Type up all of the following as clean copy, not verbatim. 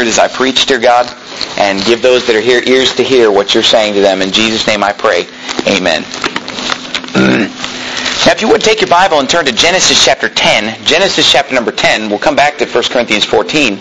Spirit as I preach, dear God, and give those that are here ears to hear what you're saying to them. In Jesus' name I pray. Amen. Now, if you would take your Bible and turn to Genesis chapter 10. Genesis chapter number 10. We'll come back to 1 Corinthians 14.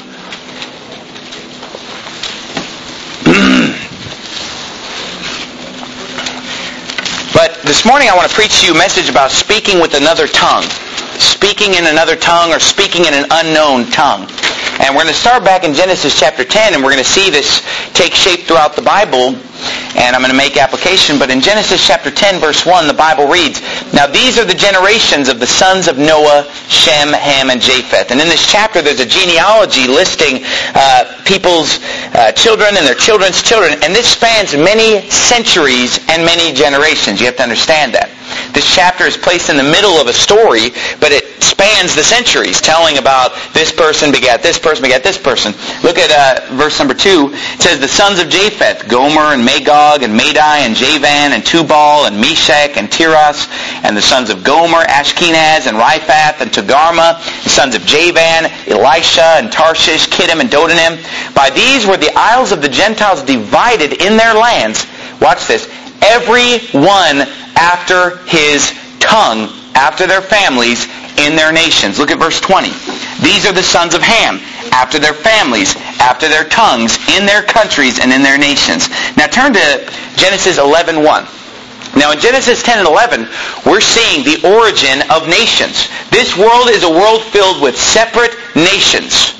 But this morning I want to preach to you a message about speaking with another tongue. Speaking in another tongue, or speaking in an unknown tongue. And we're going to start back in Genesis chapter 10, and we're going to see this take shape throughout the Bible. And I'm going to make application. But in Genesis chapter 10, verse 1, the Bible reads, "Now these are the generations of the sons of Noah, Shem, Ham, and Japheth." And in this chapter there's a genealogy listing people's children and their children's children. And this spans many centuries and many generations. You have to understand that. This chapter is placed in the middle of a story, but it spans the centuries, telling about this person begat this person begat this person. Look at verse number 2. It says, "The sons of Japheth, Gomer and Magog and Madai and Javan and Tubal and Meshach and Tiras, and the sons of Gomer, Ashkenaz and Riphath and Togarmah, the sons of Javan, Elisha and Tarshish, Kittim and Dodanim. By these were the isles of the Gentiles divided in their lands." Watch this. "Every one after his tongue, after their families, in their nations." Look at verse 20. "These are the sons of Ham, after their families, after their tongues, in their countries and in their nations." Now turn to Genesis 11:1. Now in Genesis 10 and 11, we're seeing the origin of nations. This world is a world filled with separate nations.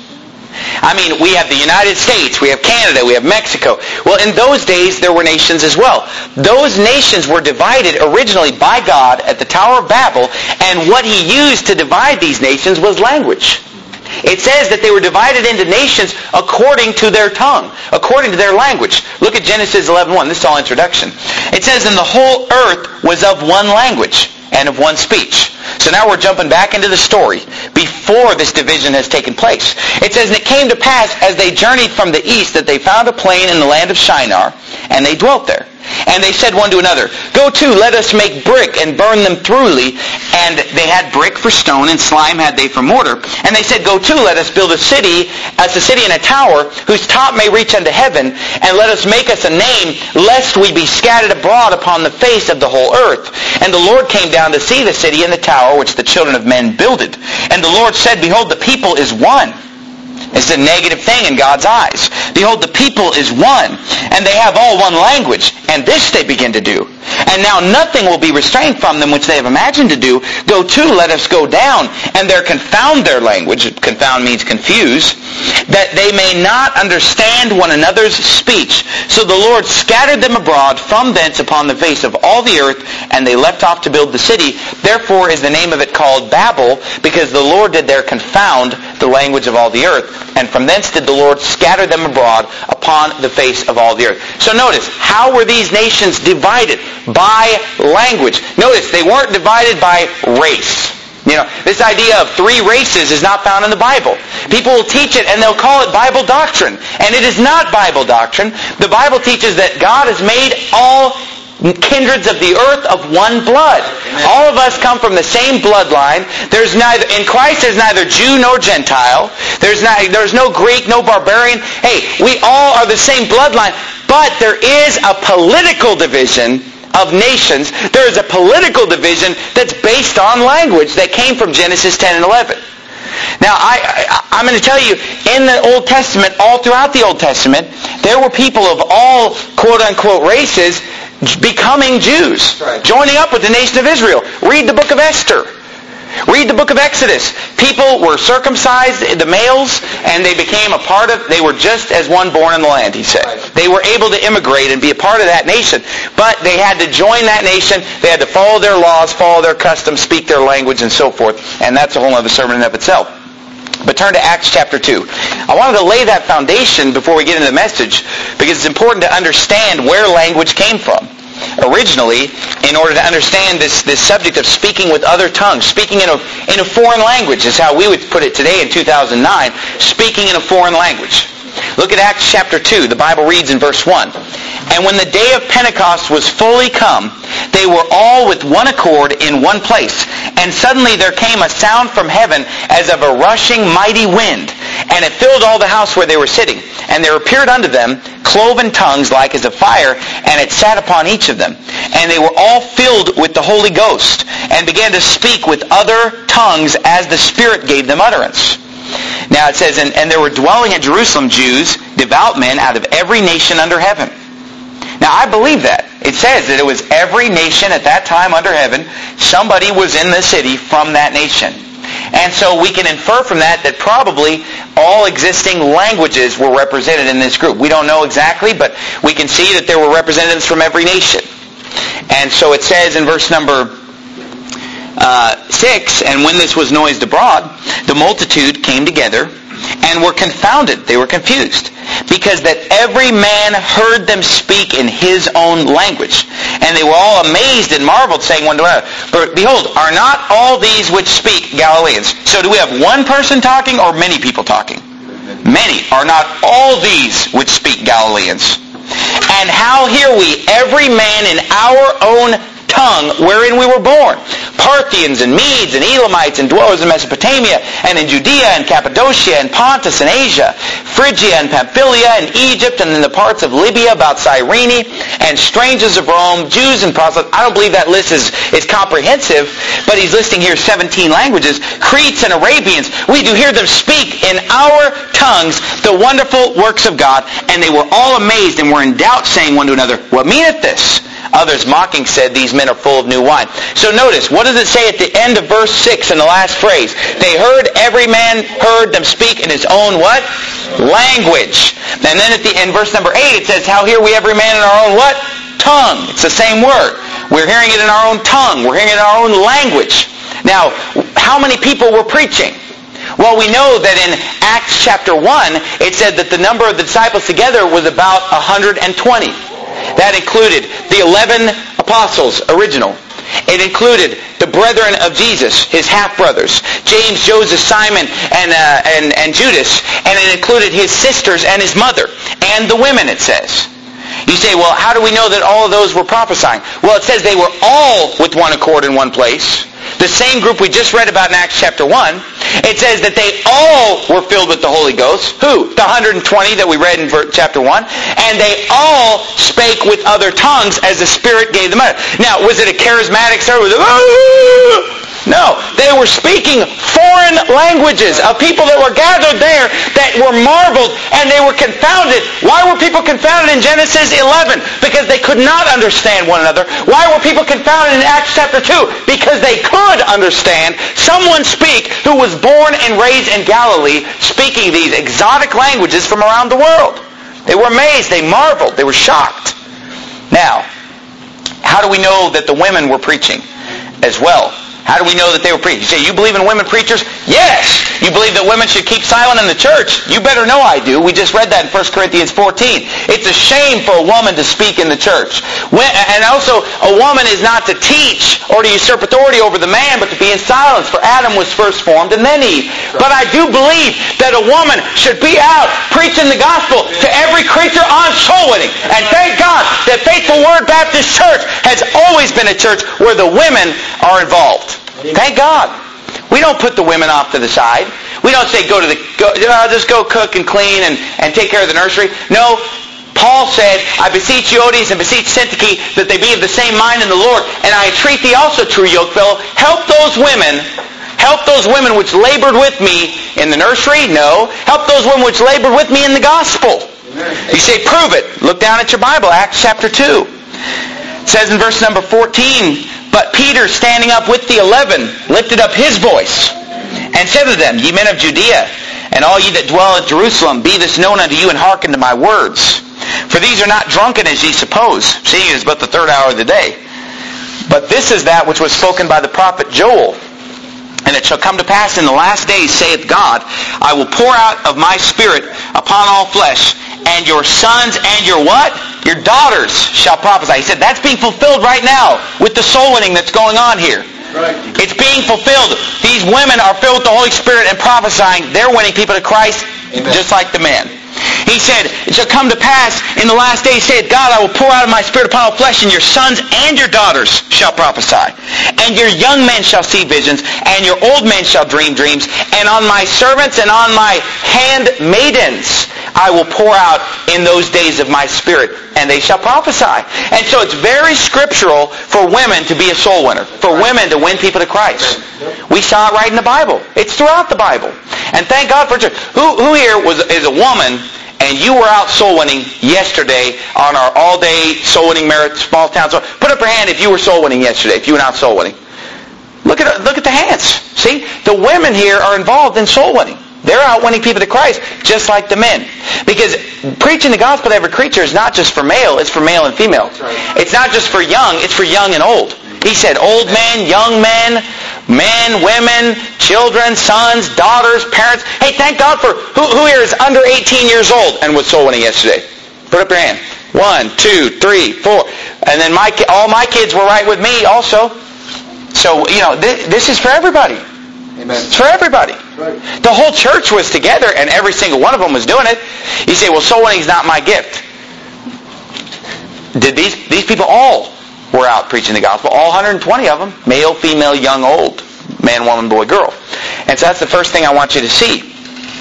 I mean, we have the United States, we have Canada, we have Mexico. Well, in those days, there were nations as well. Those nations were divided originally by God at the Tower of Babel, and what He used to divide these nations was language. It says that they were divided into nations according to their tongue, according to their language. Look at Genesis 11:1. This is all introduction. It says, "And the whole earth was of one language and of one speech." So now we're jumping back into the story before this division has taken place. It says, "And it came to pass as they journeyed from the east that they found a plain in the land of Shinar, and they dwelt there. And they said one to another, 'Go to, let us make brick and burn them thoroughly.' And they had brick for stone, and slime had they for mortar. And they said, 'Go to, let us build a city and a tower, whose top may reach unto heaven, and let us make us a name, lest we be scattered abroad upon the face of the whole earth.' And the Lord came down to see the city and the tower which the children of men builded. And the Lord said, Behold, the people is one." It's a negative thing in God's eyes. "Behold, the people is one, and they have all one language, and this they begin to do. And now nothing will be restrained from them which they have imagined to do. Go to, let us go down, and there confound their language." Confound means confuse. "That they may not understand one another's speech. So the Lord scattered them abroad from thence upon the face of all the earth, and they left off to build the city. Therefore is the name of it called Babel, because the Lord did there confound the language of all the earth. And from thence did the Lord scatter them abroad upon the face of all the earth." So notice, how were these nations divided? By language. Notice, they weren't divided by race. You know, this idea of three races is not found in the Bible. People will teach it and they'll call it Bible doctrine. And it is not Bible doctrine. The Bible teaches that God has made all kindreds of the earth of one blood. Amen. All of us come from the same bloodline. In Christ there's neither Jew nor Gentile. There's no Greek, no barbarian. Hey, we all are the same bloodline. But there is a political division of nations. There is a political division that's based on language that came from Genesis 10 and 11. Now, I'm going to tell you, in the Old Testament, all throughout the Old Testament, there were people of all quote-unquote races becoming Jews, joining up with the nation of Israel. Read the book of Esther. Read the book of Exodus. People were circumcised, the males, and they were just as one born in the land, he said. Right. They were able to immigrate and be a part of that nation. But they had to join that nation. They had to follow their laws, follow their customs, speak their language, and so forth. And that's a whole other sermon in and of itself. But turn to Acts chapter 2. I wanted to lay that foundation before we get into the message, because it's important to understand where language came from. Originally, in order to understand this subject of speaking with other tongues, speaking in a foreign language is how we would put it today in 2009, speaking in a foreign language. Look at Acts chapter 2. The Bible reads in verse 1. "And when the day of Pentecost was fully come, they were all with one accord in one place. And suddenly there came a sound from heaven as of a rushing mighty wind, and it filled all the house where they were sitting. And there appeared unto them cloven tongues like as of fire, and it sat upon each of them. And they were all filled with the Holy Ghost, and began to speak with other tongues as the Spirit gave them utterance. Now it says, and there were dwelling at Jerusalem Jews, devout men out of every nation under heaven. Now I believe that. It says that it was every nation at that time under heaven. Somebody was in the city from that nation. And so we can infer from that probably all existing languages were represented in this group. We don't know exactly, but we can see that there were representatives from every nation. And so it says in verse number 6, and when this was noised abroad, the multitude came together and were confounded. They were confused, because that every man heard them speak in his own language. And they were all amazed and marveled, saying one to another, behold, are not all these which speak Galileans? So do we have one person talking or many people talking? Many. Are not all these which speak Galileans? And how hear we every man in our own tongue wherein we were born? Parthians and Medes and Elamites and dwellers in Mesopotamia and in Judea and Cappadocia and Pontus and Asia, Phrygia and Pamphylia and Egypt and in the parts of Libya about Cyrene, and strangers of Rome, Jews and proselytes. I don't believe that list is comprehensive, but he's listing here 17 languages. Cretes and Arabians, we do hear them speak in our tongues the wonderful works of God. And they were all amazed and were in doubt, saying one to another, what meaneth this? Others mocking said, these men are full of new wine. So notice, what does it say at the end of verse 6 in the last phrase? They heard, every man heard them speak in his own what? Language. And then in verse number 8 it says, how hear we every man in our own what? Tongue. It's the same word. We're hearing it in our own tongue. We're hearing it in our own language. Now, how many people were preaching? Well, we know that in Acts chapter 1, it said that the number of the disciples together was about 120. That included the 11 apostles, original. It included the brethren of Jesus, his half-brothers, James, Joseph, Simon, and Judas. And it included his sisters and his mother, and the women, it says. You say, well, how do we know that all of those were prophesying? Well, it says they were all with one accord in one place. The same group we just read about in Acts chapter 1. It says that they all were filled with the Holy Ghost. Who? The 120 that we read in chapter 1. And they all spake with other tongues as the Spirit gave them utterance. Now, was it a charismatic service? No, they were speaking foreign languages of people that were gathered there that were marveled and they were confounded. Why were people confounded in Genesis 11? Because they could not understand one another. Why were people confounded in Acts chapter 2? Because they could understand someone speak who was born and raised in Galilee, speaking these exotic languages from around the world. They were amazed, they marveled, they were shocked. Now, how do we know that the women were preaching as well? How do we know that they were preaching? You say, you believe in women preachers? Yes! You believe that women should keep silent in the church? You better know I do. We just read that in 1 Corinthians 14. It's a shame for a woman to speak in the church. And also, a woman is not to teach or to usurp authority over the man, but to be in silence. For Adam was first formed and then Eve. But I do believe that a woman should be out preaching the gospel to every creature on soul winning. And thank God that Faithful Word Baptist Church has always been a church where the women are involved. Thank God. We don't put the women off to the side. We don't say, just go cook and clean and take care of the nursery. No, Paul said, I beseech you, Euodias, and beseech Syntyche, that they be of the same mind in the Lord. And I entreat thee also, true yokefellow, help those women which labored with me in the nursery. No. Help those women which labored with me in the gospel. You say, prove it. Look down at your Bible, Acts chapter 2. It says in verse number 14, but Peter, standing up with the 11, lifted up his voice and said to them, ye men of Judea, and all ye that dwell at Jerusalem, be this known unto you, and hearken to my words. For these are not drunken as ye suppose, seeing it is but the third hour of the day. But this is that which was spoken by the prophet Joel. And it shall come to pass in the last days, saith God, I will pour out of my Spirit upon all flesh, and your sons and your what? Your daughters shall prophesy. He said that's being fulfilled right now with the soul winning that's going on here. Right. It's being fulfilled. These women are filled with the Holy Spirit and prophesying. They're winning people to Christ. Amen. Just like the men. He said, it shall come to pass in the last days, saith God, I will pour out of my Spirit upon all flesh, and your sons and your daughters shall prophesy. And your young men shall see visions, and your old men shall dream dreams. And on my servants and on my handmaidens I will pour out in those days of my Spirit, and they shall prophesy. And so it's very scriptural for women to be a soul winner, for women to win people to Christ. We saw it right in the Bible. It's throughout the Bible. And thank God for church. Who here is a woman, and you were out soul winning yesterday on our all-day soul winning merit small town? So put up your hand if you were soul winning yesterday, if you went out soul winning. Look at the hands. See? The women here are involved in soul winning. They're out winning people to Christ just like the men. Because preaching the gospel to every creature is not just for male, it's for male and female. It's not just for young, it's for young and old. He said old men, young men, men, women, children, sons, daughters, parents. Hey, thank God for who here is under 18 years old and was soul winning yesterday? Put up your hand. 1, 2, 3, 4. And then all my kids were right with me also. So, this is for everybody. Amen. It's for everybody. Right. The whole church was together and every single one of them was doing it. You say, well, soul winning is not my gift. Did these people all were out preaching the gospel? All 120 of them. Male, female, young, old. Man, woman, boy, girl. And so that's the first thing I want you to see.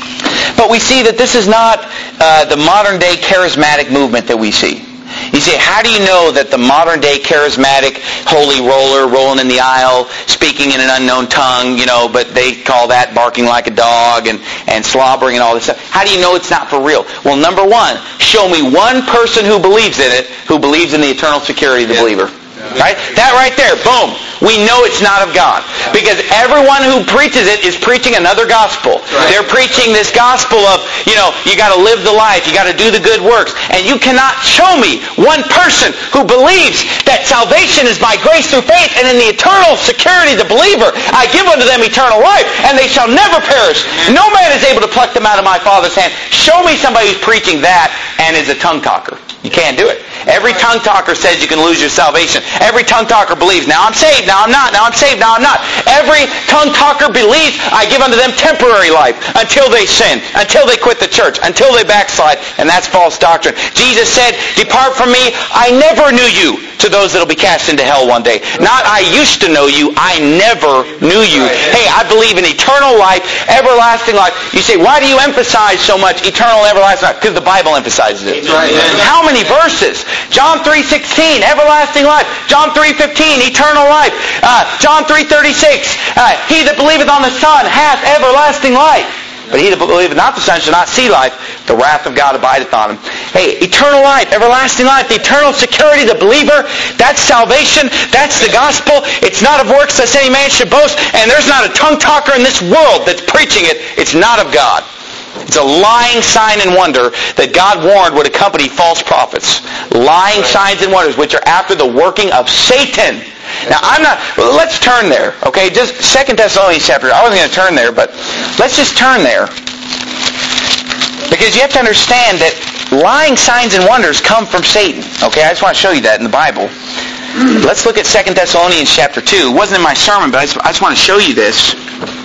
But we see that this is not the modern day charismatic movement that we see. You say, how do you know that the modern day charismatic holy roller, rolling in the aisle, speaking in an unknown tongue, but they call that barking like a dog and slobbering and all this stuff. How do you know it's not for real? Well, number one, show me one person who believes in it, who believes in the eternal security of the believer. Right? That right there, boom. We know it's not of God. Because everyone who preaches it is preaching another gospel. They're preaching this gospel of, you got to live the life, you got to do the good works. And you cannot show me one person who believes that salvation is by grace through faith, and in the eternal security of the believer, I give unto them eternal life, and they shall never perish. No man is able to pluck them out of my Father's hand. Show me somebody who's preaching that and is a tongue talker. You can't do it. Every tongue talker says you can lose your salvation. Every tongue talker believes, now I'm saved, now I'm not, now I'm saved, now I'm not. Every tongue talker believes, I give unto them temporary life until they sin, until they quit the church, until they backslide, and that's false doctrine. Jesus said, depart from me, I never knew you, to those that will be cast into hell one day. Not I used to know you, I never knew you. Hey, I believe in eternal life, everlasting life. You say, why do you emphasize so much eternal and everlasting life? Because the Bible emphasizes it. How many verses? John 3:16, everlasting life. John 3:15, eternal life. John 3:36, he that believeth on the Son hath everlasting life. But he that believeth not the Son shall not see life. The wrath of God abideth on him. Hey, eternal life, everlasting life, the eternal security of the believer, that's salvation, that's the gospel. It's not of works lest any man should boast. And there's not a tongue talker in this world that's preaching it. It's not of God. It's a lying sign and wonder that God warned would accompany false prophets. Lying signs and wonders which are after the working of Satan. Now, let's turn there, okay? Just 2 Thessalonians chapter. I wasn't going to turn there, but let's just turn there. Because you have to understand that lying signs and wonders come from Satan. Okay, I just want to show you that in the Bible. Let's look at 2 Thessalonians chapter 2. It wasn't in my sermon, but I just want to show you this.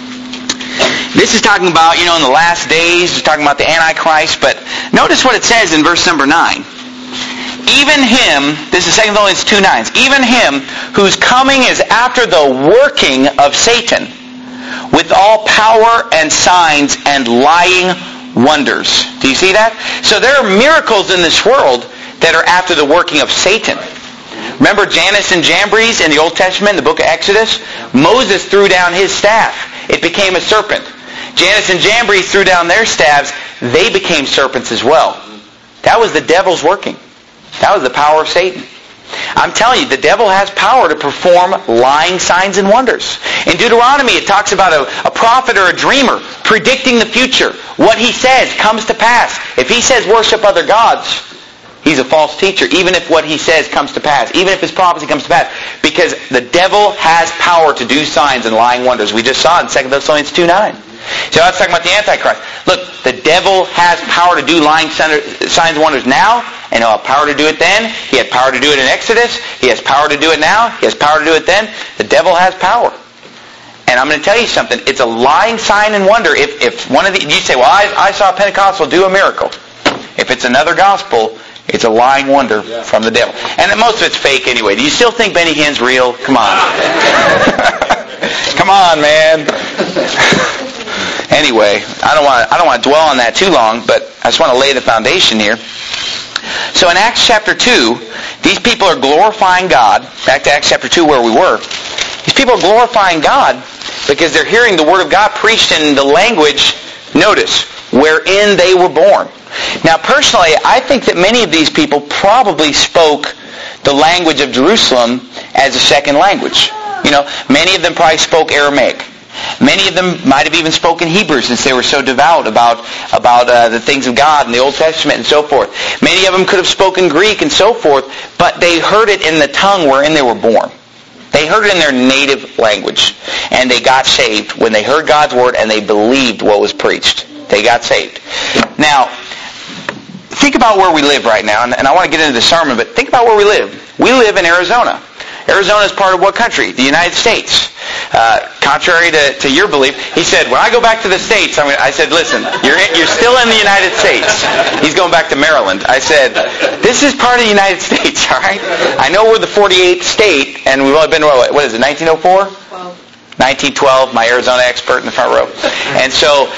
This is talking about, in the last days, it's talking about the Antichrist, but notice what it says in verse number 9. Even him, this is 2 Thessalonians 2:9, even him whose coming is after the working of Satan, with all power and signs and lying wonders. Do you see that? So there are miracles in this world that are after the working of Satan. Remember Jannes and Jambres in the Old Testament, in the book of Exodus? Moses threw down his staff. It became a serpent. Jannes and Jambres threw down their staves. They became serpents as well. That was the devil's working. That was the power of Satan. I'm telling you, the devil has power to perform lying signs and wonders. In Deuteronomy, it talks about a prophet or a dreamer predicting the future. What he says comes to pass. If he says worship other gods, he's a false teacher, even if what he says comes to pass, even if his prophecy comes to pass, because the devil has power to do signs and lying wonders. We just saw it in 2 Thessalonians 2:9. So that's talking about the Antichrist. Look, the devil has power to do lying signs and wonders now, and he'll have power to do it then. He had power to do it in Exodus. He has power to do it now. He has power to do it then. The devil has power. And I'm going to tell you something. It's a lying sign and wonder. If one of you say, well, I saw a Pentecostal do a miracle. If it's another gospel, it's a lying wonder from the devil. And most of it's fake anyway. Do you still think Benny Hinn's real? Come on. Come on, man. Anyway, I don't want to dwell on that too long, but I just want to lay the foundation here. So in Acts chapter 2, these people are glorifying God. Back to Acts chapter 2 where we were. These people are glorifying God because they're hearing the Word of God preached in the language, notice, wherein they were born. Now personally, I think that many of these people probably spoke the language of Jerusalem as a second language. Many of them probably spoke Aramaic. Many of them might have even spoken Hebrew since they were so devout about the things of God in the Old Testament and so forth. Many of them could have spoken Greek and so forth, but they heard it in the tongue wherein they were born. They heard it in their native language, and they got saved when they heard God's Word and they believed what was preached. They got saved. Now, think about where we live right now, and I want to get into the sermon, but think about where we live. We live in Arizona. Arizona is part of what country? The United States. Contrary to your belief, he said, when I go back to the States, I said, listen, you're still in the United States. He's going back to Maryland. I said, this is part of the United States, all right? I know we're the 48th state, and we've only been, what is it, 1904? 1912, my Arizona expert in the front row. And so,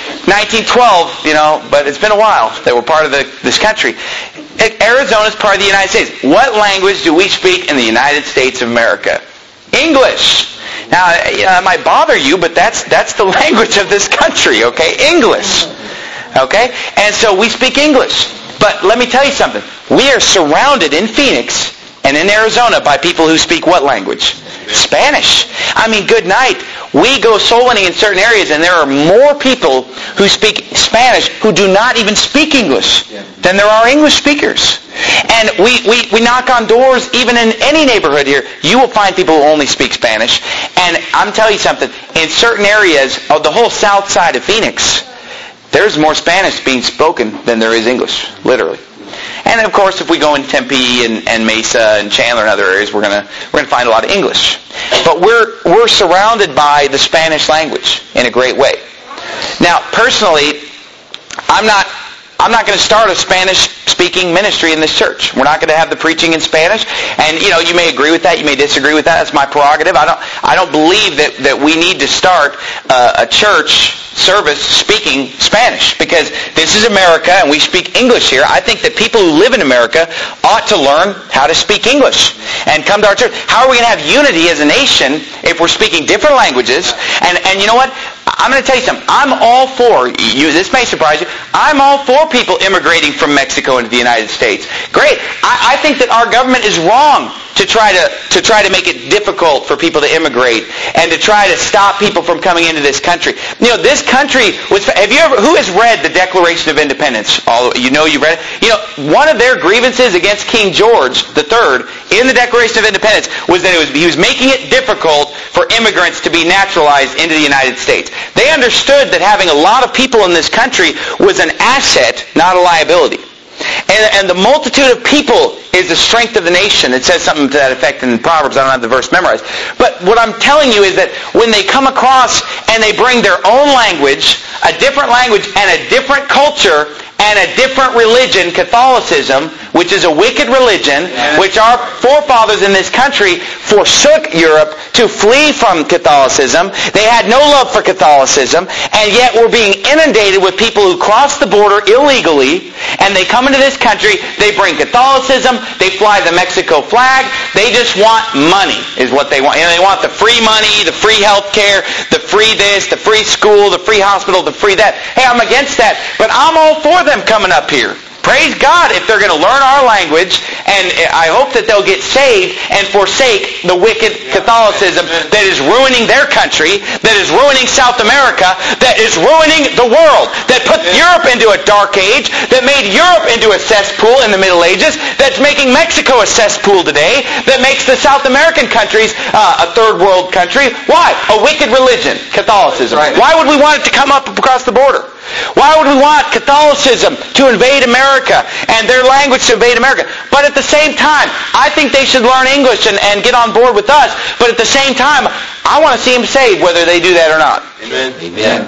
1912, but it's been a while that we're part of this country. Arizona is part of the United States. What language do we speak in the United States of America? English. Now, that might bother you, but that's the language of this country, okay? English. Okay? And so we speak English. But let me tell you something. We are surrounded in Phoenix and in Arizona by people who speak what language? Spanish. Good night. We go soul winning in certain areas, and there are more people who speak Spanish who do not even speak English than there are English speakers. And we knock on doors, even in any neighborhood here, you will find people who only speak Spanish. And I'm telling you something, in certain areas of the whole south side of Phoenix, there's more Spanish being spoken than there is English, literally. And of course, if we go in Tempe and Mesa and Chandler and other areas, we're gonna find a lot of English. But we're surrounded by the Spanish language in a great way. Now, personally, I'm not going to start a Spanish-speaking ministry in this church. We're not going to have the preaching in Spanish. And, you may agree with that. You may disagree with that. That's my prerogative. I don't believe that we need to start a church service speaking Spanish, because this is America and we speak English here. I think that people who live in America ought to learn how to speak English and come to our church. How are we going to have unity as a nation if we're speaking different languages? And you know what? I'm going to tell you something. I'm all for, this may surprise you, I'm all for people immigrating from Mexico into the United States. Great. I think that our government is wrong to try to make it difficult for people to immigrate and to try to stop people from coming into this country. This country was, who has read the Declaration of Independence? You've read it? One of their grievances against King George III in the Declaration of Independence was that he was making it difficult for immigrants to be naturalized into the United States. They understood that having a lot of people in this country was an asset, not a liability. And the multitude of people is the strength of the nation. It says something to that effect in Proverbs. I don't have the verse memorized. But what I'm telling you is that when they come across and they bring their own language, a different language and a different culture and a different religion, Catholicism, which is a wicked religion, which our forefathers in this country forsook Europe to flee from Catholicism. They had no love for Catholicism, and yet we're being inundated with people who cross the border illegally, and they come into this country, they bring Catholicism, they fly the Mexico flag, they just want money, is what they want. They want the free money, the free health care, the free this, the free school, the free hospital, the free that. Hey, I'm against that, but I'm all for them coming up here. Praise God if they're going to learn our language, and I hope that they'll get saved and forsake the wicked Catholicism that is ruining their country, that is ruining South America, that is ruining the world, that put Europe into a dark age, that made Europe into a cesspool in the Middle Ages, that's making Mexico a cesspool today, that makes the South American countries a third world country. Why? A wicked religion, Catholicism. Why would we want it to come up across the border? Why would we want Catholicism to invade America and their language to invade America? But at the same time, I think they should learn English and get on board with us. But at the same time, I want to see them saved whether they do that or not. Amen. Amen.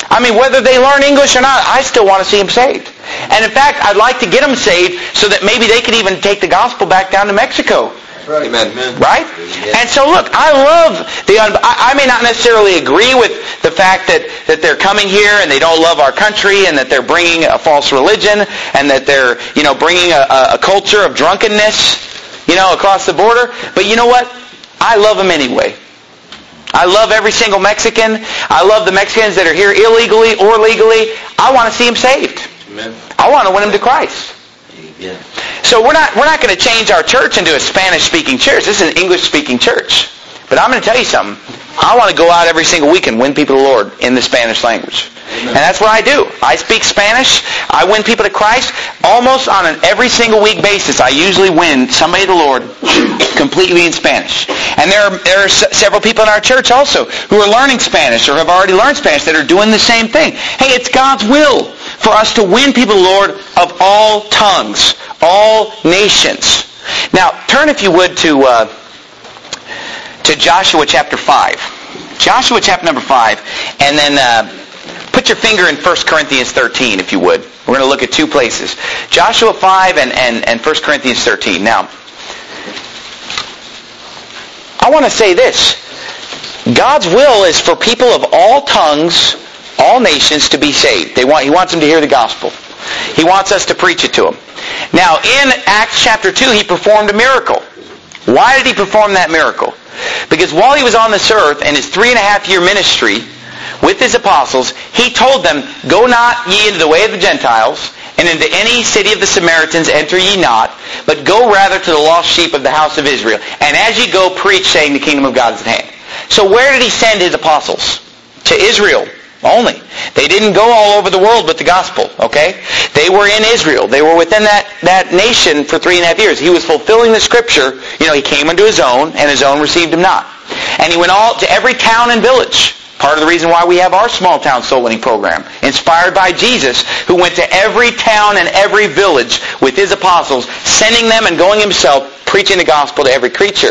I mean, whether they learn English or not, I still want to see them saved. And in fact, I'd like to get them saved so that maybe they could even take the gospel back down to Mexico. Right. Amen. Right? Yeah. And so look, I love I may not necessarily agree with the fact that they're coming here and they don't love our country and that they're bringing a false religion and that they're, bringing a culture of drunkenness, across the border. But you know what? I love them anyway. I love every single Mexican. I love the Mexicans that are here illegally or legally. I want to see them saved. Amen. I want to win them to Christ. Yeah. So we're not going to change our church into a Spanish-speaking church. This is an English-speaking church. But I'm going to tell you something. I want to go out every single week and win people to the Lord in the Spanish language. Amen. And that's what I do. I speak Spanish. I win people to Christ. Almost on an every single week basis, I usually win somebody to the Lord completely in Spanish. And there are several people in our church also who are learning Spanish or have already learned Spanish that are doing the same thing. Hey, it's God's will for us to win people to the Lord of all tongues, all nations. Now, turn if you would to Joshua chapter 5. Joshua chapter number 5, and then put your finger in 1 Corinthians 13 if you would. We're going to look at two places. Joshua 5 and 1 Corinthians 13. Now, I want to say this. God's will is for people of all tongues, all nations to be saved. He wants them to hear the gospel. He wants us to preach it to them. Now, in Acts chapter 2, he performed a miracle. Why did he perform that miracle? Because while he was on this earth in his 3.5-year ministry with his apostles, he told them, "Go not ye into the way of the Gentiles, and into any city of the Samaritans enter ye not, but go rather to the lost sheep of the house of Israel. And as ye go, preach, saying, the kingdom of God is at hand." So where did he send his apostles? To Israel only. They didn't go all over the world with the gospel, okay? They were in Israel. They were within that nation for 3.5 years. He was fulfilling the scripture. He came unto his own, and his own received him not. And he went all to every town and village. Part of the reason why we have our small town soul winning program, inspired by Jesus, who went to every town and every village with his apostles, sending them and going himself, preaching the gospel to every creature.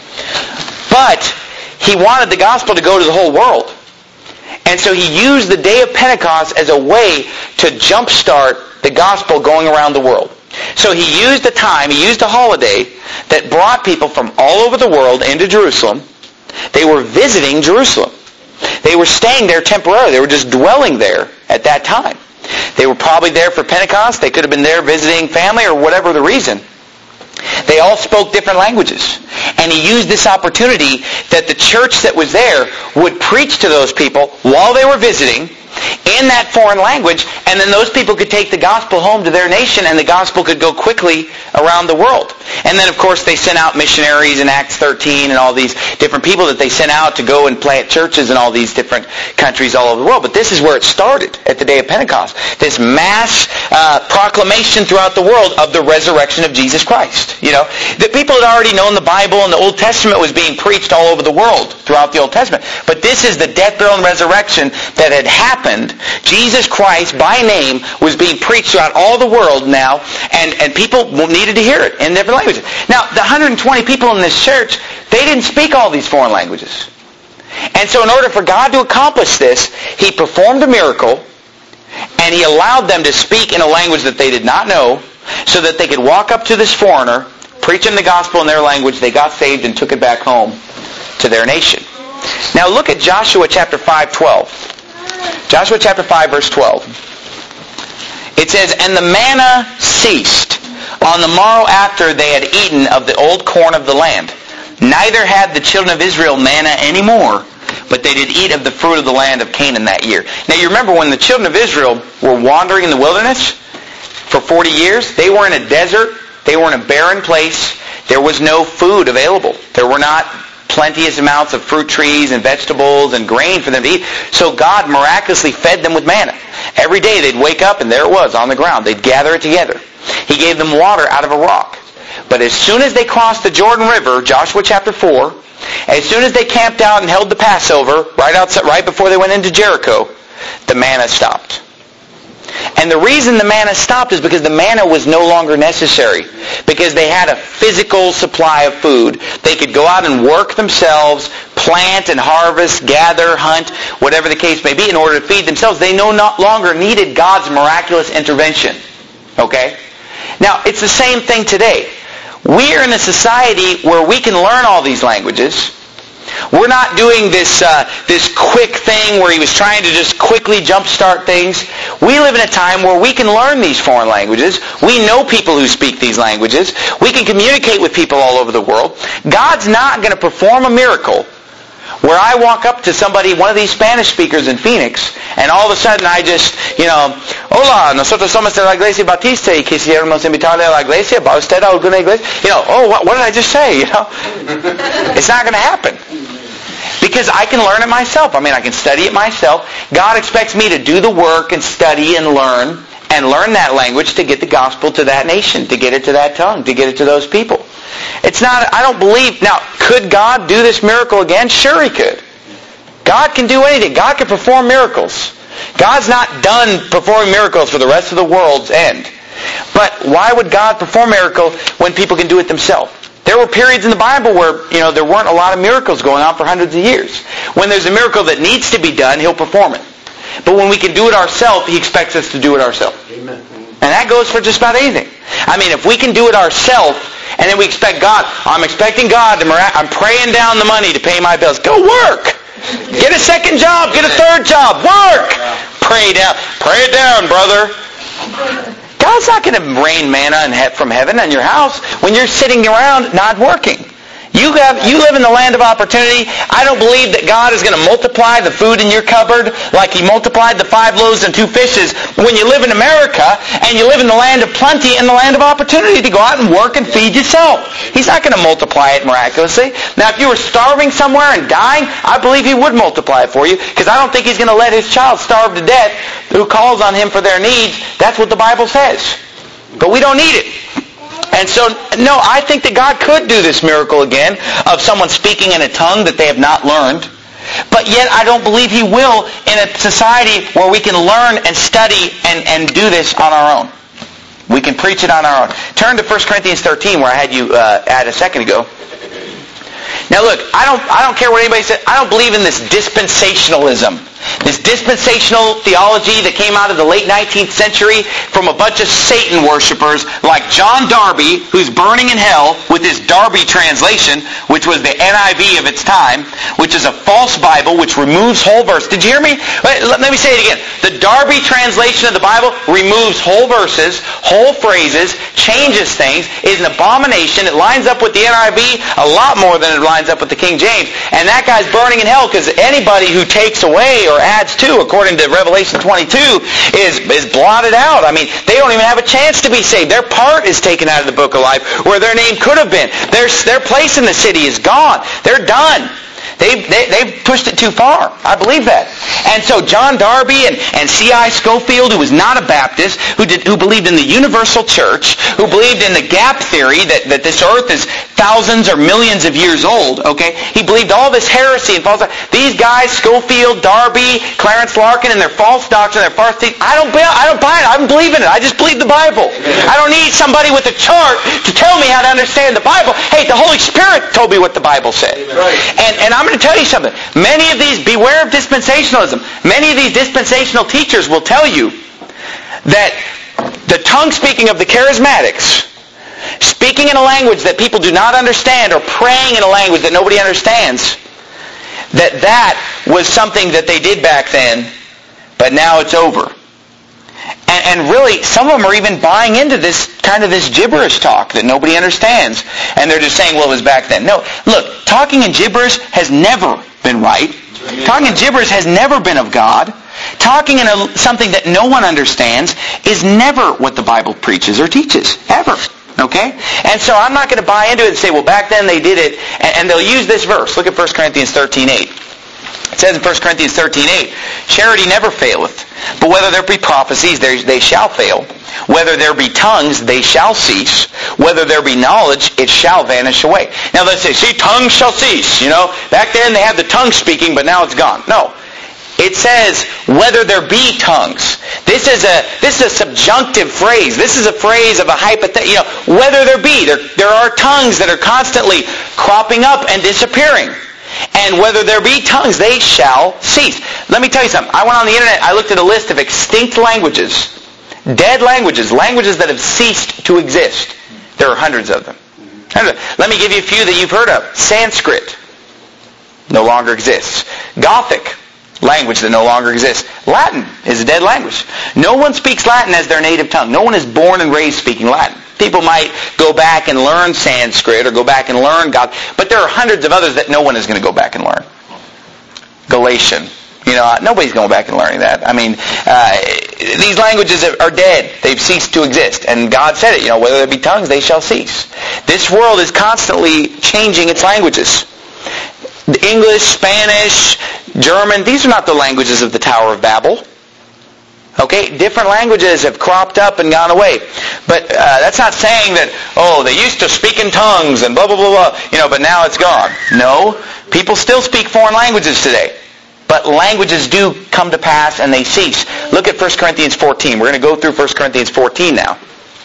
But he wanted the gospel to go to the whole world. And so he used the day of Pentecost as a way to jumpstart the gospel going around the world. So he used a holiday that brought people from all over the world into Jerusalem. They were visiting Jerusalem. They were staying there temporarily. They were just dwelling there at that time. They were probably there for Pentecost. They could have been there visiting family or whatever the reason. They all spoke different languages. And he used this opportunity that the church that was there would preach to those people while they were visiting in that foreign language, and then those people could take the gospel home to their nation, and the gospel could go quickly around the world. And then, of course, they sent out missionaries in Acts 13 and all these different people that they sent out to go and plant churches in all these different countries all over the world. But this is where it started at the day of Pentecost. This mass proclamation throughout the world of the resurrection of Jesus Christ. The people had already known the Bible, and the Old Testament was being preached all over the world throughout the Old Testament. But this is the death, burial, and resurrection that had happened. Jesus Christ, by name, was being preached throughout all the world now, and people needed to hear it in different languages. Now, the 120 people in this church, they didn't speak all these foreign languages. And so in order for God to accomplish this, he performed a miracle, and he allowed them to speak in a language that they did not know, so that they could walk up to this foreigner, preach them the gospel in their language, they got saved and took it back home to their nation. Now look at Joshua chapter 5:12. Joshua chapter 5, verse 12. It says, "And the manna ceased on the morrow after they had eaten of the old corn of the land. Neither had the children of Israel manna any more, but they did eat of the fruit of the land of Canaan that year." Now you remember when the children of Israel were wandering in the wilderness for 40 years, they were in a desert, they were in a barren place, there was no food available. There were not plenteous amounts of fruit trees and vegetables and grain for them to eat. So God miraculously fed them with manna. Every day they'd wake up and there it was on the ground. They'd gather it together. He gave them water out of a rock. But as soon as they crossed the Jordan River, Joshua chapter 4, as soon as they camped out and held the Passover, right before they went into Jericho, the manna stopped. And the reason the manna stopped is because the manna was no longer necessary. Because they had a physical supply of food. They could go out and work themselves, plant and harvest, gather, hunt, whatever the case may be, in order to feed themselves. They no longer needed God's miraculous intervention. Okay? Now, it's the same thing today. We are in a society where we can learn all these languages. We're not doing this quick thing where he was trying to just quickly jumpstart things. We live in a time where we can learn these foreign languages. We know people who speak these languages. We can communicate with people all over the world. God's not going to perform a miracle where I walk up to somebody, one of these Spanish speakers in Phoenix, and all of a sudden I just, hola, nosotros somos de la Iglesia Bautista y quisiéramos invitarle a la iglesia, ¿va usted a alguna iglesia? What did I just say? It's not going to happen. Because I can learn it myself. I can study it myself. God expects me to do the work and study and learn that language to get the gospel to that nation, to get it to that tongue, to get it to those people. It's not, I don't believe, now, could God do this miracle again? Sure He could. God can do anything. God can perform miracles. God's not done performing miracles for the rest of the world's end. But why would God perform a miracle when people can do it themselves? There were periods in the Bible where, there weren't a lot of miracles going on for hundreds of years. When there's a miracle that needs to be done, He'll perform it. But when we can do it ourselves, He expects us to do it ourselves. Amen. And that goes for just about anything. If we can do it ourselves, and then we expect God, I'm expecting God to I'm praying down the money to pay my bills. Go work! Get a second job, get a third job, work! Pray it down, brother. God's not going to rain manna from heaven on your house when you're sitting around not working. You live in the land of opportunity. I don't believe that God is going to multiply the food in your cupboard like He multiplied the 5 loaves and 2 fishes when you live in America and you live in the land of plenty and the land of opportunity to go out and work and feed yourself. He's not going to multiply it miraculously. Now, if you were starving somewhere and dying, I believe He would multiply it for you, because I don't think He's going to let His child starve to death who calls on Him for their needs. That's what the Bible says. But we don't need it. And so, no, I think that God could do this miracle again of someone speaking in a tongue that they have not learned. But yet I don't believe He will in a society where we can learn and study and do this on our own. We can preach it on our own. Turn to 1 Corinthians 13 where I had you at a second ago. Now look, I don't care what anybody says. I don't believe in this dispensationalism. This dispensational theology that came out of the late 19th century from a bunch of Satan worshipers like John Darby, who's burning in hell with his Darby translation, which was the NIV of its time, which is a false Bible which removes whole verses. Did you hear me? Let me say it again. The Darby translation of the Bible removes whole verses, whole phrases, changes things, is an abomination. It lines up with the NIV a lot more than it lines up with the King James. And that guy's burning in hell because anybody who takes away or adds to, according to Revelation 22, is blotted out. They don't even have a chance to be saved. Their part is taken out of the book of life where their name could have been. Their place in the city is gone. They're done. They've pushed it too far. I believe that. And so John Darby and C.I. Scofield, who was not a Baptist, who believed in the universal church, who believed in the gap theory that this earth is thousands or millions of years old, okay? He believed all this heresy and false. These guys, Scofield, Darby, Clarence Larkin, and their false doctrine, their false teaching, I don't buy it. I don't believe in it. I just believe the Bible. I don't need somebody with a chart to tell me how to understand the Bible. Hey, the Holy Spirit told me what the Bible said. Right. And I'm going to tell you something. Many of these, beware of dispensationalism. Many of these dispensational teachers will tell you that the tongue speaking of the charismatics, speaking in a language that people do not understand or praying in a language that nobody understands, that was something that they did back then, but now it's over. And really, some of them are even buying into this kind of this gibberish talk that nobody understands. And they're just saying, well, it was back then. No, look, talking in gibberish has never been right. Talking in gibberish has never been of God. Talking in something that no one understands is never what the Bible preaches or teaches. Ever. Okay? And so I'm not going to buy into it and say, well, back then they did it. And they'll use this verse. Look at 1 Corinthians 13:8. It says in 1 Corinthians 13:8, charity never faileth, but whether there be prophecies, they shall fail. Whether there be tongues, they shall cease. Whether there be knowledge, it shall vanish away. Now let's say, see, tongues shall cease. Back then they had the tongue speaking, but now it's gone. No. It says, whether there be tongues. This is a subjunctive phrase. This is a phrase of a hypothetical. Whether there be. There are tongues that are constantly cropping up and disappearing. And whether there be tongues, they shall cease. Let me tell you something. I went on the internet, I looked at a list of extinct languages. Dead languages. Languages that have ceased to exist. There are hundreds of them. Let me give you a few that you've heard of. Sanskrit. No longer exists. Gothic. Language that no longer exists. Latin is a dead language. No one speaks Latin as their native tongue. No one is born and raised speaking Latin. People might go back and learn Sanskrit or go back and learn Gothic, but there are hundreds of others that no one is going to go back and learn. Galatian. Nobody's going back and learning that. These languages are dead. They've ceased to exist. And God said it, whether there be tongues, they shall cease. This world is constantly changing its languages. English, Spanish, German, these are not the languages of the Tower of Babel. Okay? Different languages have cropped up and gone away. But that's not saying that, they used to speak in tongues and blah, blah, blah, blah, but now it's gone. No. People still speak foreign languages today. But languages do come to pass and they cease. Look at 1 Corinthians 14. We're going to go through 1 Corinthians 14 now.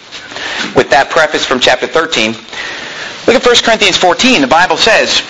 With that preface from chapter 13. Look at 1 Corinthians 14. The Bible says,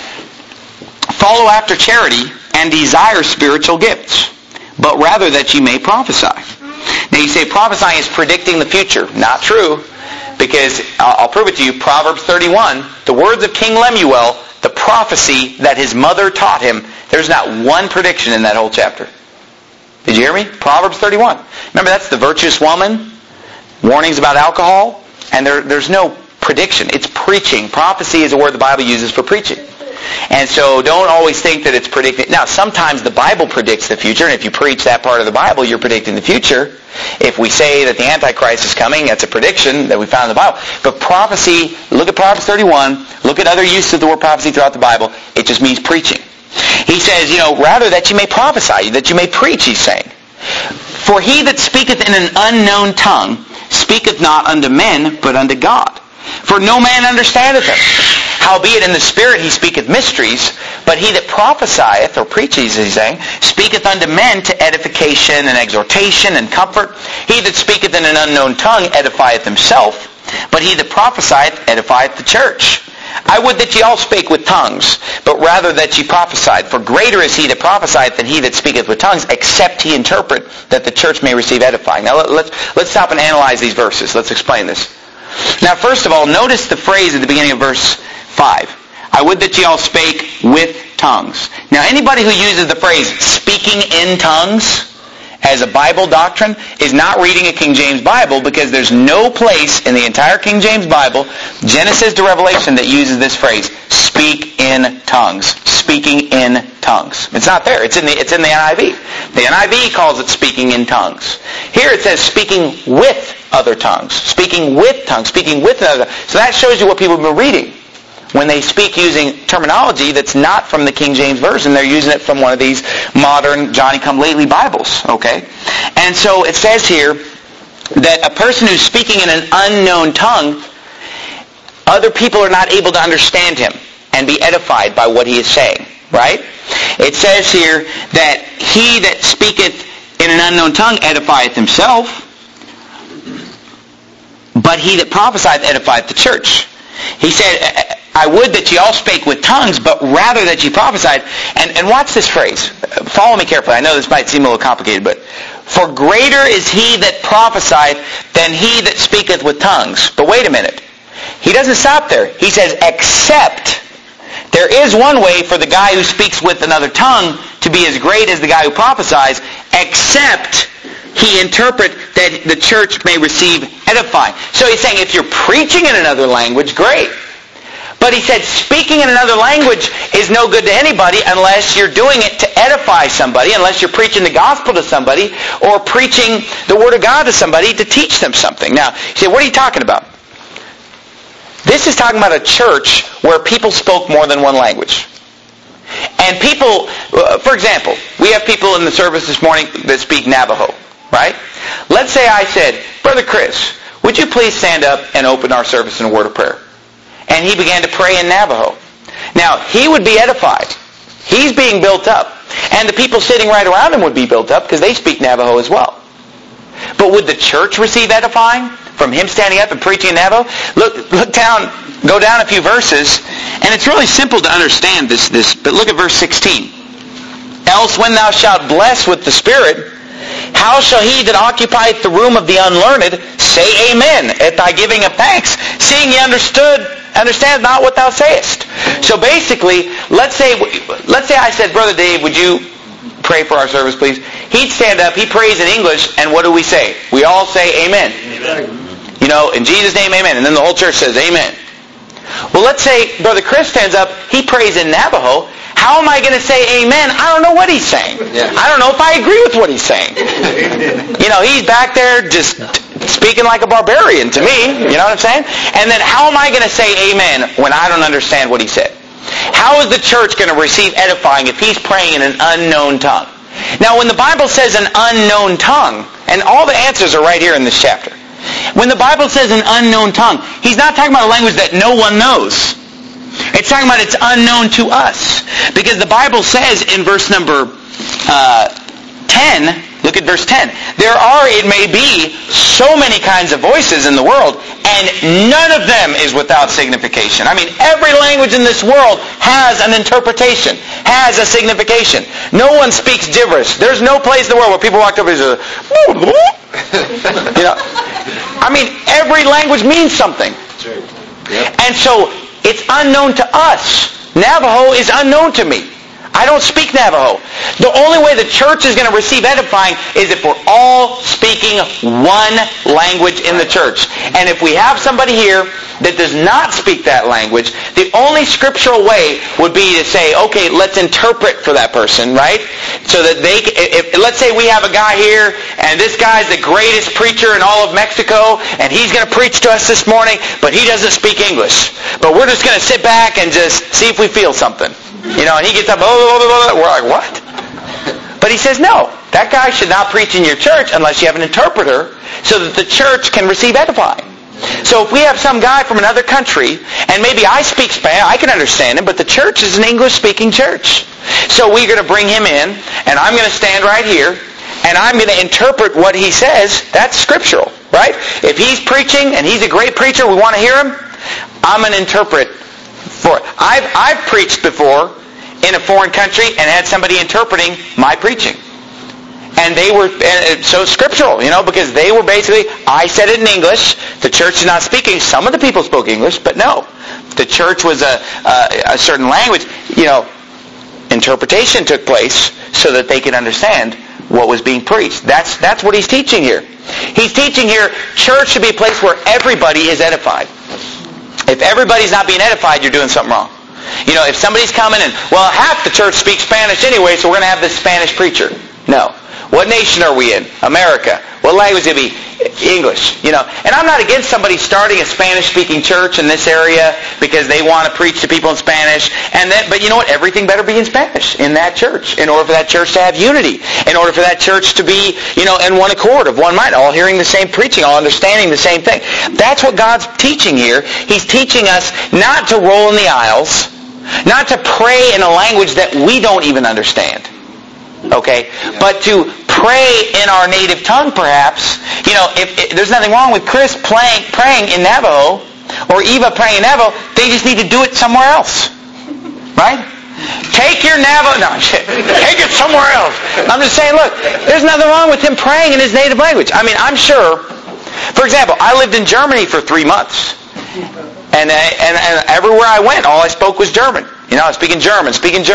follow after charity and desire spiritual gifts, but rather that ye may prophesy. Now you say prophesying is predicting the future. Not true, because I'll prove it to you. Proverbs 31, the words of King Lemuel, the prophecy that his mother taught him, there's not one prediction in that whole chapter. Did you hear me? Proverbs 31. Remember, that's the virtuous woman, warnings about alcohol, and there's no prediction. It's preaching. Prophecy is a word the Bible uses for preaching. And so don't always think that it's predicting. Now, sometimes the Bible predicts the future, and if you preach that part of the Bible, you're predicting the future. If we say that the Antichrist is coming, that's a prediction that we found in the Bible. But prophecy, look at Proverbs 31, look at other uses of the word prophecy throughout the Bible, it just means preaching. He says, rather that you may prophesy, that you may preach, he's saying. For he that speaketh in an unknown tongue speaketh not unto men, but unto God. For no man understandeth him. Howbeit in the Spirit he speaketh mysteries, but he that prophesieth, or preaches, he's saying, speaketh unto men to edification and exhortation and comfort. He that speaketh in an unknown tongue edifieth himself, but he that prophesieth edifieth the church. I would that ye all spake with tongues, but rather that ye prophesied. For greater is he that prophesieth than he that speaketh with tongues, except he interpret, that the church may receive edifying. Now let's stop and analyze these verses. Let's explain this. Now first of all, notice the phrase at the beginning of verse 5. I would that ye all spake with tongues. Now anybody who uses the phrase speaking in tongues as a Bible doctrine is not reading a King James Bible, because there's no place in the entire King James Bible, Genesis to Revelation, that uses this phrase, speak in tongues. Speaking in tongues. It's not there. It's in the NIV. The NIV calls it speaking in tongues. Here it says speaking with other tongues. Speaking with tongues. Speaking with another. So that shows you what people have been reading. When they speak using terminology that's not from the King James Version, they're using it from one of these modern Johnny-come-lately Bibles. Okay? And so it says here that a person who's speaking in an unknown tongue, other people are not able to understand him and be edified by what he is saying. Right? It says here that he that speaketh in an unknown tongue edifieth himself, but he that prophesieth edifieth the church. He said, I would that ye all spake with tongues, but rather that ye prophesied. And watch this phrase. Follow me carefully. I know this might seem a little complicated, but for greater is he that prophesieth than he that speaketh with tongues. But wait a minute. He doesn't stop there. He says, except. There is one way for the guy who speaks with another tongue to be as great as the guy who prophesies, except he interpret that the church may receive edifying. So he's saying if you're preaching in another language, great. But he said speaking in another language is no good to anybody unless you're doing it to edify somebody, unless you're preaching the gospel to somebody or preaching the Word of God to somebody to teach them something. Now, you say, what are you talking about? This is talking about a church where people spoke more than one language. And people, for example, we have people in the service this morning that speak Navajo, right? Let's say I said, Brother Chris, would you please stand up and open our service in a word of prayer? And he began to pray in Navajo. Now, he would be edified. He's being built up. And the people sitting right around him would be built up because they speak Navajo as well. But would the church receive edifying from him standing up and preaching in Navajo? Look down, go down a few verses, and it's really simple to understand this. But look at verse 16. Else when thou shalt bless with the Spirit, how shall he that occupieth the room of the unlearned say amen at thy giving of thanks, seeing ye understand not what thou sayest? So basically, let's say I said, Brother Dave, would you pray for our service, please? He'd stand up, he prays in English, and what do we say? We all say amen. Amen. In Jesus' name, amen. And then the whole church says amen. Well, let's say Brother Chris stands up, he prays in Navajo. How am I going to say amen? I don't know what he's saying. Yeah. I don't know if I agree with what he's saying. He's back there just speaking like a barbarian to me. You know what I'm saying? And then how am I going to say amen when I don't understand what he said? How is the church going to receive edifying if he's praying in an unknown tongue? Now, when the Bible says an unknown tongue, and all the answers are right here in this chapter. When the Bible says an unknown tongue, he's not talking about a language that no one knows. It's talking about it's unknown to us. Because the Bible says in verse number 10, look at verse 10. There are, it may be, so many kinds of voices in the world, and none of them is without signification. I mean, every language in this world has an interpretation, has a signification. No one speaks gibberish. There's no place in the world where people walk over and say, I mean, every language means something. Yep. And so, it's unknown to us. Navajo is unknown to me. I don't speak Navajo. The only way the church is going to receive edifying is if we're all speaking one language in the church. And if we have somebody here that does not speak that language, the only scriptural way would be to say, okay, let's interpret for that person, right? So that they, let's say we have a guy here, and this guy's the greatest preacher in all of Mexico, and he's going to preach to us this morning, but he doesn't speak English. But we're just going to sit back and just see if we feel something. And he gets up, we're like, what? But he says, no, that guy should not preach in your church unless you have an interpreter so that the church can receive edifying. So if we have some guy from another country, and maybe I speak Spanish, I can understand him, but the church is an English-speaking church. So we're going to bring him in, and I'm going to stand right here, and I'm going to interpret what he says. That's scriptural, right? If he's preaching, and he's a great preacher, we want to hear him, I'm going to interpret for it. I've preached before in a foreign country and had somebody interpreting my preaching. And they were so scriptural, because they were basically, I said it in English, the church is not speaking. Some of the people spoke English, but no. The church was a certain language. Interpretation took place so that they could understand what was being preached. That's what he's teaching here. He's teaching here, church should be a place where everybody is edified. If everybody's not being edified, you're doing something wrong. If somebody's coming and, half the church speaks Spanish anyway, so we're going to have this Spanish preacher. No. What nation are we in? America. What language would it be? English. And I'm not against somebody starting a Spanish-speaking church in this area because they want to preach to people in Spanish. But you know what? Everything better be in Spanish in that church in order for that church to have unity. In order for that church to be, in one accord, of one mind, all hearing the same preaching, all understanding the same thing. That's what God's teaching here. He's teaching us not to roll in the aisles, not to pray in a language that we don't even understand. Okay? Yeah. But to pray in our native tongue, perhaps. If there's nothing wrong with Chris praying in Navajo, or Eva praying in Navajo, they just need to do it somewhere else. Right? Take your Navajo, take it somewhere else. I'm just saying, look, there's nothing wrong with him praying in his native language. I mean, I'm sure, for example, I lived in Germany for 3 months. And everywhere I went, all I spoke was German. I was speaking German.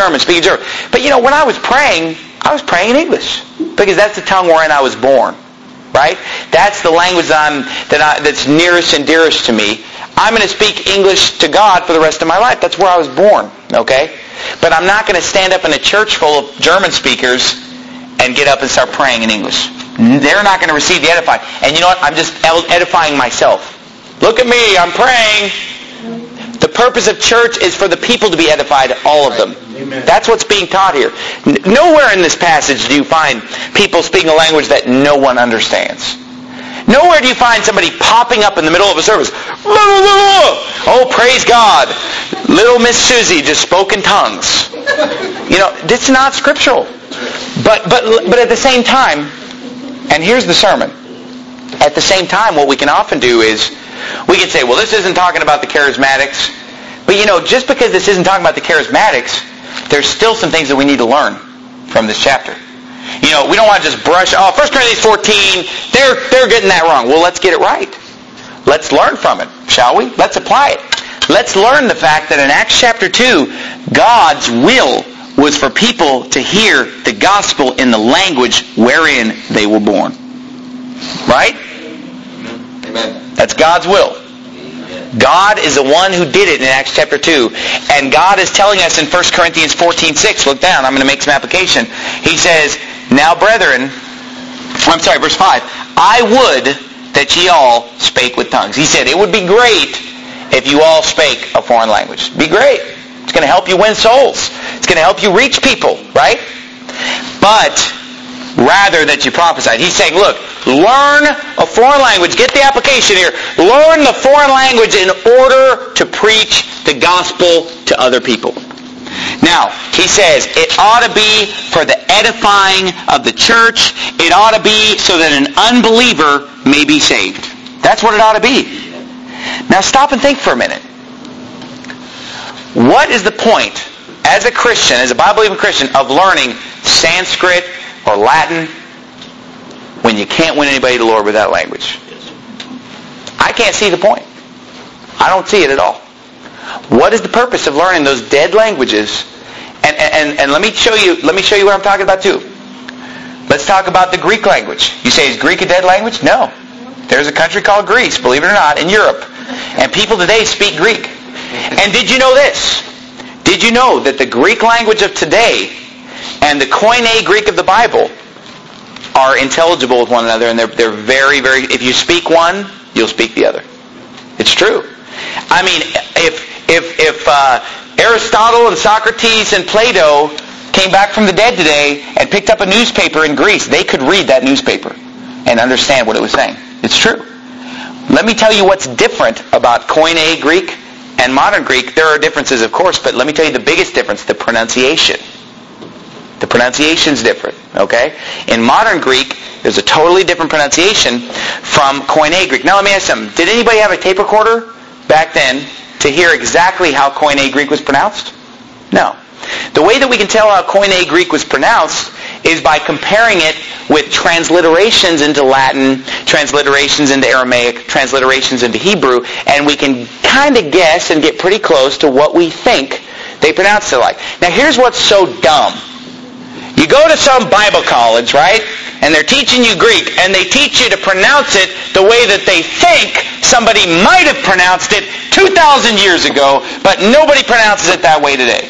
But when I was praying in English because that's the tongue wherein I was born, right? That's the language that's nearest and dearest to me. I'm going to speak English to God for the rest of my life. That's where I was born, okay? But I'm not going to stand up in a church full of German speakers and get up and start praying in English. They're not going to receive the edifying. And you know what? I'm just edifying myself. Look at me, I'm praying. The purpose of church is for the people to be edified, all of them. Amen. That's what's being taught here. Nowhere in this passage do you find people speaking a language that no one understands. Nowhere do you find somebody popping up in the middle of a service. Oh, praise God. Little Miss Susie just spoke in tongues. This is not scriptural. But at the same time, and here's the sermon. At the same time, what we can often do is, we can say, well, this isn't talking about the charismatics. But just because this isn't talking about the charismatics, there's still some things that we need to learn from this chapter. We don't want to just brush, 1 Corinthians 14, they're getting that wrong. Well, let's get it right. Let's learn from it, shall we? Let's apply it. Let's learn the fact that in Acts chapter 2, God's will was for people to hear the gospel in the language wherein they were born. Right? Amen. That's God's will. God is the one who did it in Acts chapter 2. And God is telling us in 1 Corinthians 14:6, look down, I'm going to make some application. He says, now brethren, verse 5, I would that ye all spake with tongues. He said, it would be great if you all spake a foreign language. It'd be great. It's going to help you win souls. It's going to help you reach people, right? But rather that you prophesied. He's saying, look, learn a foreign language. Get the application here. Learn the foreign language in order to preach the gospel to other people. Now, he says, it ought to be for the edifying of the church. It ought to be so that an unbeliever may be saved. That's what it ought to be. Now, stop and think for a minute. What is the point, as a Christian, as a Bible-believing Christian, of learning Sanskrit or Latin when you can't win anybody to the Lord with that language? I can't see the point. I don't see it at all. What is the purpose of learning those dead languages? And let me show you what I'm talking about too. Let's talk about the Greek language. You say, is Greek a dead language? No. There's a country called Greece, believe it or not, in Europe. And people today speak Greek. And did you know this? Did you know that the Greek language of today and the Koine Greek of the Bible are intelligible with one another, and they're very, very... If you speak one, you'll speak the other. It's true. I mean, if Aristotle and Socrates and Plato came back from the dead today and picked up a newspaper in Greece, they could read that newspaper and understand what it was saying. It's true. Let me tell you what's different about Koine Greek and modern Greek. There are differences, of course, but let me tell you the biggest difference, the pronunciation. The pronunciation's different, okay? In modern Greek, there's a totally different pronunciation from Koine Greek. Now let me ask you something. Did anybody have a tape recorder back then to hear exactly how Koine Greek was pronounced? No. The way that we can tell how Koine Greek was pronounced is by comparing it with transliterations into Latin, transliterations into Aramaic, transliterations into Hebrew, and we can kind of guess and get pretty close to what we think they pronounced it like. Now here's what's so dumb. You go to some Bible college, right? And they're teaching you Greek, and they teach you to pronounce it the way that they think somebody might have pronounced it 2,000 years ago, but nobody pronounces it that way today.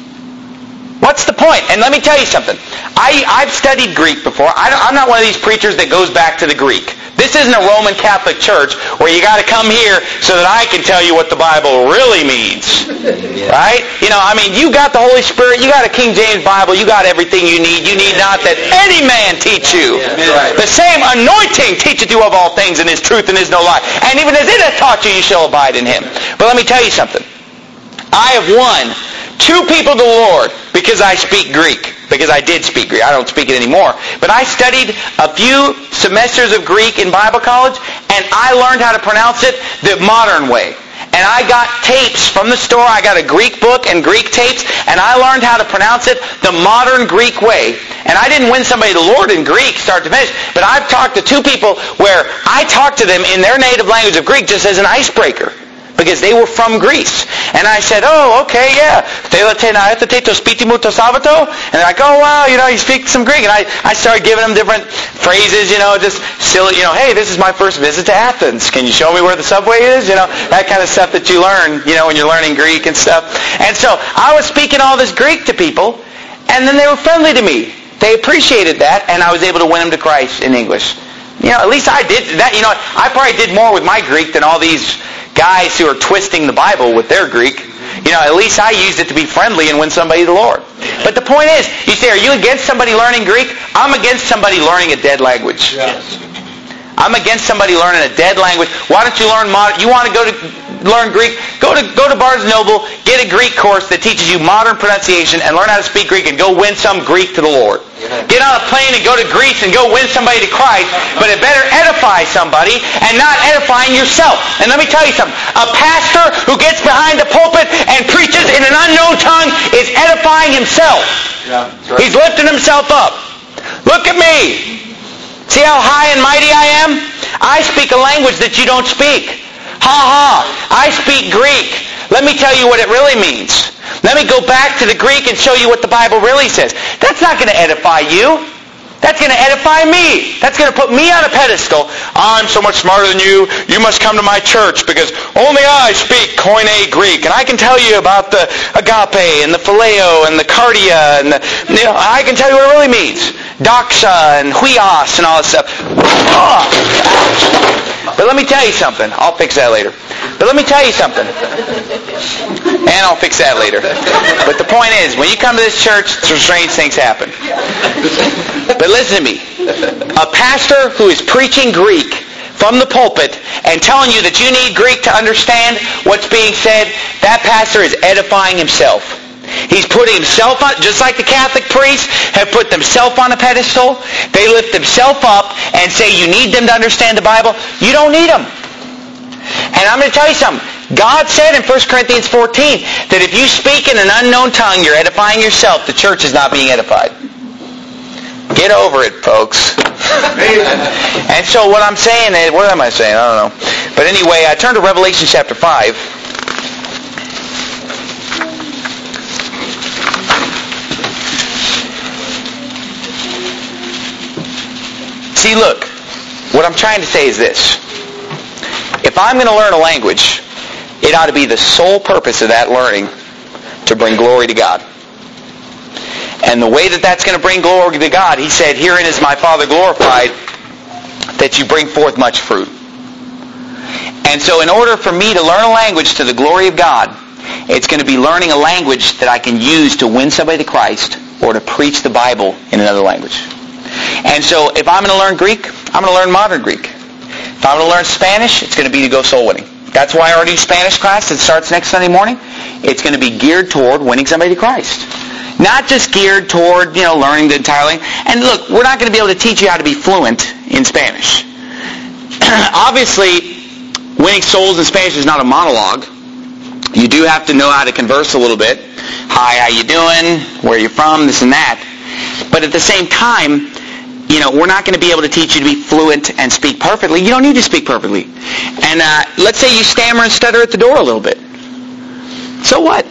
What's the point? And let me tell you something. I've studied Greek before. I'm not one of these preachers that goes back to the Greek. This isn't a Roman Catholic church where you got to come here so that I can tell you what the Bible really means. Right? You got the Holy Spirit. You got a King James Bible. You got everything you need. You need not that any man teach you. The same anointing teacheth you of all things, and His truth and is no lie. And even as it hath taught you, you shall abide in Him. But let me tell you something. I have won 2 people to the Lord because I speak Greek. Because I did speak Greek. I don't speak it anymore. But I studied a few semesters of Greek in Bible college, and I learned how to pronounce it the modern way. And I got tapes from the store. I got a Greek book and Greek tapes, and I learned how to pronounce it the modern Greek way. And I didn't win somebody to the Lord in Greek start to finish, but I've talked to 2 people where I talked to them in their native language of Greek just as an icebreaker, because they were from Greece. And I said, oh, okay, yeah. And they're like, oh, wow, you speak some Greek. And I started giving them different phrases, just silly, hey, this is my first visit to Athens. Can you show me where the subway is? That kind of stuff that you learn, when you're learning Greek and stuff. And so I was speaking all this Greek to people, and then they were friendly to me. They appreciated that, and I was able to win them to Christ in English. At least I did that. I probably did more with my Greek than all these guys who are twisting the Bible with their Greek. At least I used it to be friendly and win somebody to the Lord. But the point is, you say, are you against somebody learning Greek? I'm against somebody learning a dead language. Yes. I'm against somebody learning a dead language. Why don't you learn modern? You want to learn Greek? Go to Barnes & Noble, get a Greek course that teaches you modern pronunciation and learn how to speak Greek and go win some Greek to the Lord. Get on a plane and go to Greece and go win somebody to Christ, but it better edify somebody and not edifying yourself. And let me tell you something. A pastor who gets behind the pulpit and preaches in an unknown tongue is edifying himself. Yeah, that's right. He's lifting himself up. Look at me. See how high and mighty I am? I speak a language that you don't speak. Ha ha. I speak Greek. Let me tell you what it really means. Let me go back to the Greek and show you what the Bible really says. That's not going to edify you. That's going to edify me. That's going to put me on a pedestal. I'm so much smarter than you. You must come to my church because only I speak Koine Greek. And I can tell you about the agape and the phileo and the cardia. And I can tell you what it really means. Doxa and huios and all that stuff. But let me tell you something. I'll fix that later. But let me tell you something. And I'll fix that later. But the point is, when you come to this church, some strange things happen. But listen to me. A pastor who is preaching Greek from the pulpit and telling you that you need Greek to understand what's being said, that pastor is edifying himself. He's putting himself on, just like the Catholic priests have put themselves on a pedestal. They lift themselves up and say you need them to understand the Bible. You don't need them. And I'm going to tell you something. God said in 1 Corinthians 14 that if you speak in an unknown tongue, you're edifying yourself. The church is not being edified. Get over it, folks. And so what I'm saying is, what am I saying? I don't know. But anyway, I turn to Revelation chapter 5. See, look, what I'm trying to say is this. If I'm going to learn a language, it ought to be the sole purpose of that learning to bring glory to God. And the way that that's going to bring glory to God, he said, herein is my Father glorified, that you bring forth much fruit. And so in order for me to learn a language to the glory of God, it's going to be learning a language that I can use to win somebody to Christ or to preach the Bible in another language. And so if I'm going to learn Greek, I'm going to learn modern Greek. If I'm going to learn Spanish, it's going to be to go soul winning. That's why our new Spanish class that starts next Sunday morning, it's going to be geared toward winning somebody to Christ. Not just geared toward, learning the entire language. And look, we're not going to be able to teach you how to be fluent in Spanish. Obviously, winning souls in Spanish is not a monologue. You do have to know how to converse a little bit. Hi, how you doing? Where are you from? This and that. But at the same time, we're not going to be able to teach you to be fluent and speak perfectly. You don't need to speak perfectly. And let's say you stammer and stutter at the door a little bit. So what?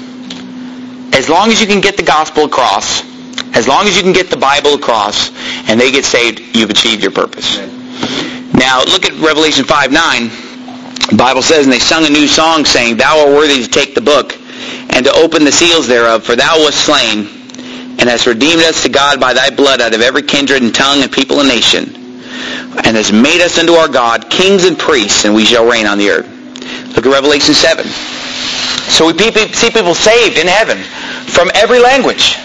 As long as you can get the gospel across, as long as you can get the Bible across, and they get saved, you've achieved your purpose. Now, look at Revelation 5:9. The Bible says, and they sung a new song, saying, Thou art worthy to take the book, and to open the seals thereof, for thou wast slain, and hast redeemed us to God by thy blood out of every kindred and tongue and people and nation, and hast made us unto our God kings and priests, and we shall reign on the earth. Look at Revelation 7. So we see people saved in heaven from every language.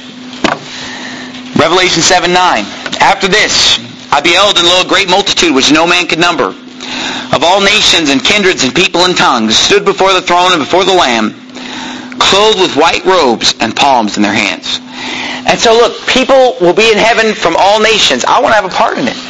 Revelation 7:9. After this, I beheld, and lo, a great multitude which no man could number, of all nations and kindreds and people and tongues, stood before the throne and before the Lamb, clothed with white robes and palms in their hands. And so look, people will be in heaven from all nations. I want to have a part in it.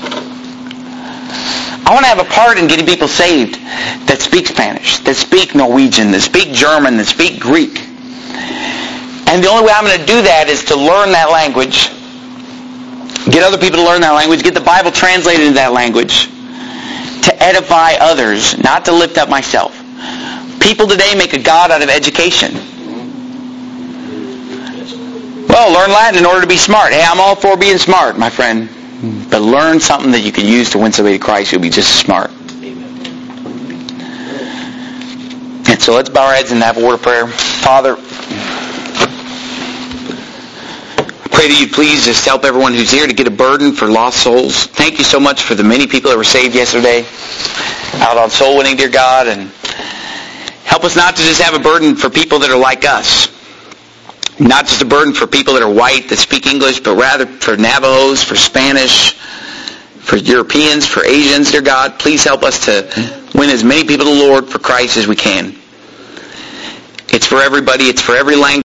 I want to have a part in getting people saved that speak Spanish, that speak Norwegian, that speak German, that speak Greek. And the only way I'm going to do that is to learn that language, get other people to learn that language, get the Bible translated into that language, to edify others, not to lift up myself. People today make a god out of education. Well, learn Latin in order to be smart. Hey, I'm all for being smart, my friend. But learn something that you can use to win somebody to Christ. You'll be just as smart. And so let's bow our heads and have a word of prayer. Father, I pray that you'd please just help everyone who's here to get a burden for lost souls. Thank you so much for the many people that were saved yesterday out on soul winning, dear God. And help us not to just have a burden for people that are like us. Not just a burden for people that are white, that speak English, but rather for Navajos, for Spanish, for Europeans, for Asians, dear God. Please help us to win as many people to the Lord for Christ as we can. It's for everybody. It's for every language.